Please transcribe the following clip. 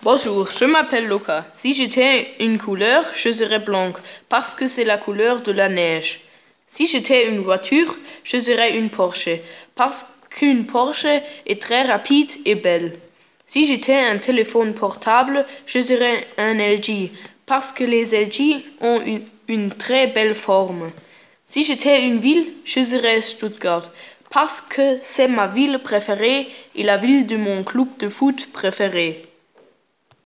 Bonjour, je m'appelle Luca. Si j'étais une couleur, je serais blanc, parce que c'est la couleur de la neige. Si j'étais une voiture, je serais une Porsche, parce qu'une Porsche est très rapide et belle. Si j'étais un téléphone portable, je serais un LG, parce que les LG ont une très belle forme. Si j'étais une ville, je serais Stuttgart, parce que c'est ma ville préférée et la ville de mon club de foot préféré.